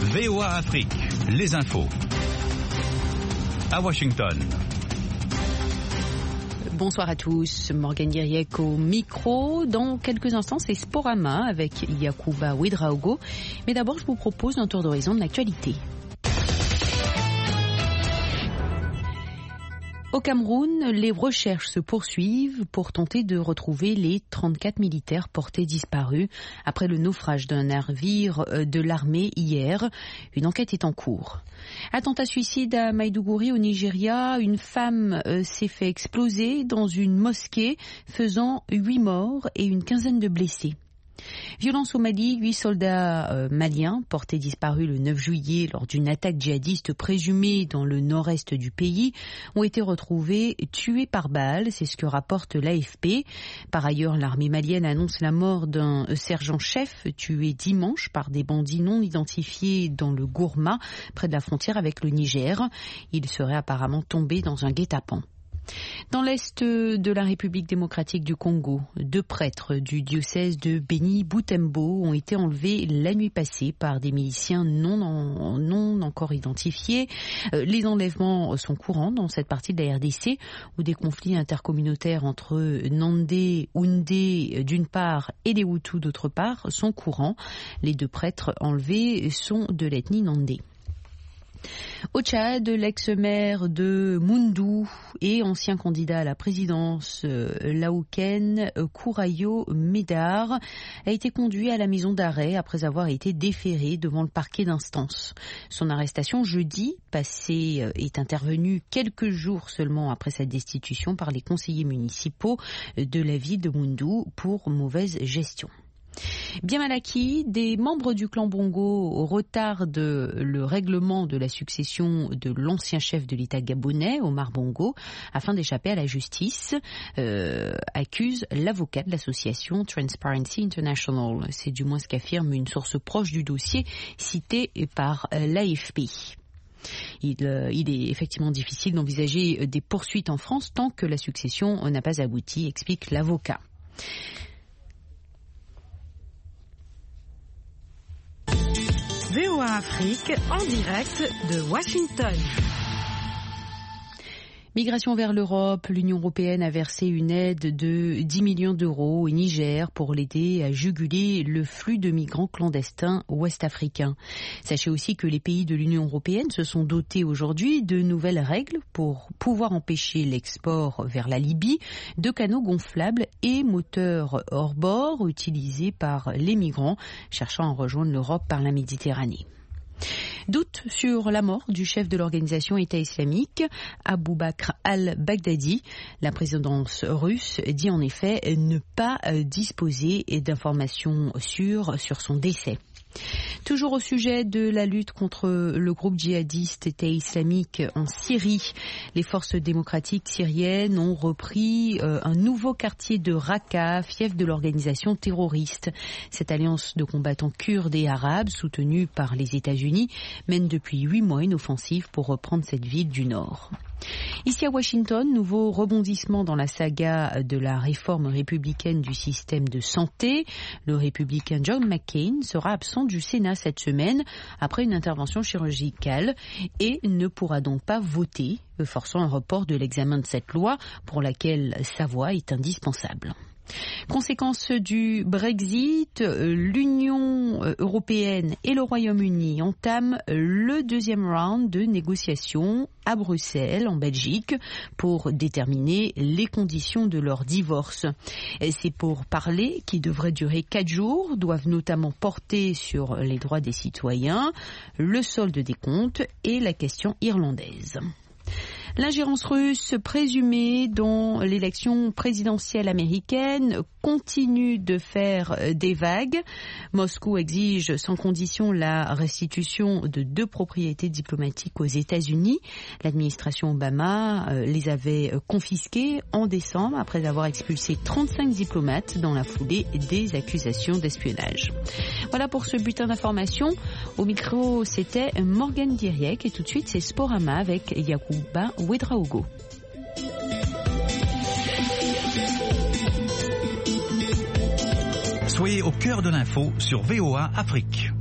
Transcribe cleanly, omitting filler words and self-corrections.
VOA Afrique, les infos. À Washington. Bonsoir à tous, Morgane Diriec au micro. Dans quelques instants, c'est Sporama avec Yacouba Ouedraogo. Mais d'abord, je vous propose un tour d'horizon de l'actualité. Au Cameroun, les recherches se poursuivent pour tenter de retrouver les 34 militaires portés disparus après le naufrage d'un navire de l'armée hier. Une enquête est en cours. Attentat suicide à Maïdougouri au Nigeria. Une femme s'est fait exploser dans une mosquée, faisant 8 morts et une quinzaine de blessés. Violence au Mali, 8 soldats maliens portés disparus le 9 juillet lors d'une attaque djihadiste présumée dans le nord-est du pays ont été retrouvés tués par balle, c'est ce que rapporte l'AFP. Par ailleurs, l'armée malienne annonce la mort d'un sergent-chef tué dimanche par des bandits non identifiés dans le Gourma, près de la frontière avec le Niger. Il serait apparemment tombé dans un guet-apens. Dans l'est de la République démocratique du Congo, 2 prêtres du diocèse de Béni Boutembo ont été enlevés la nuit passée par des miliciens non encore identifiés. Les enlèvements sont courants dans cette partie de la RDC où des conflits intercommunautaires entre Nandé, Houndé d'une part et les Hutus d'autre part sont courants. Les 2 prêtres enlevés sont de l'ethnie Nandé. Au Tchad, l'ex-maire de Moundou et ancien candidat à la présidence laouken Kourayo Médar a été conduit à la maison d'arrêt après avoir été déféré devant le parquet d'instance. Son arrestation jeudi passé est intervenue quelques jours seulement après sa destitution par les conseillers municipaux de la ville de Moundou pour mauvaise gestion. Bien mal acquis, des membres du clan Bongo retardent le règlement de la succession de l'ancien chef de l'État gabonais, Omar Bongo, afin d'échapper à la justice, accuse l'avocat de l'association Transparency International. C'est du moins ce qu'affirme une source proche du dossier citée par l'AFP. Il est effectivement difficile d'envisager des poursuites en France tant que la succession n'a pas abouti, explique l'avocat. VOA Afrique en direct de Washington. Migration vers l'Europe, l'Union européenne a versé une aide de 10 millions d'euros au Niger pour l'aider à juguler le flux de migrants clandestins ouest-africains. Sachez aussi que les pays de l'Union européenne se sont dotés aujourd'hui de nouvelles règles pour pouvoir empêcher l'export vers la Libye de canaux gonflables et moteurs hors-bord utilisés par les migrants cherchant à rejoindre l'Europe par la Méditerranée. Doute sur la mort du chef de l'organisation État islamique, Abou Bakr al-Baghdadi. La présidence russe dit en effet ne pas disposer d'informations sûres sur son décès. Toujours au sujet de la lutte contre le groupe djihadiste État islamique en Syrie, les forces démocratiques syriennes ont repris un nouveau quartier de Raqqa, fief de l'organisation terroriste. Cette alliance de combattants kurdes et arabes, soutenue par les États-Unis, mène depuis 8 mois une offensive pour reprendre cette ville du nord. Ici à Washington, nouveau rebondissement dans la saga de la réforme républicaine du système de santé. Le républicain John McCain sera absent du Sénat cette semaine après une intervention chirurgicale et ne pourra donc pas voter, forçant un report de l'examen de cette loi pour laquelle sa voix est indispensable. Conséquence du Brexit, l'Union européenne et le Royaume-Uni entament le 2e round de négociations à Bruxelles, en Belgique, pour déterminer les conditions de leur divorce. Ces pourparlers, qui devraient durer 4 jours, doivent notamment porter sur les droits des citoyens, le solde des comptes et la question irlandaise. L'ingérence russe présumée dans l'élection présidentielle américaine continue de faire des vagues. Moscou exige sans condition la restitution de 2 propriétés diplomatiques aux États-Unis. L'administration Obama les avait confisquées en décembre après avoir expulsé 35 diplomates dans la foulée des accusations d'espionnage. Voilà pour ce bulletin d'information. Au micro, c'était Morgane Diriec et tout de suite, c'est Sporama avec Yacouba Ouedraogo. Soyez au cœur de l'info sur VOA Afrique.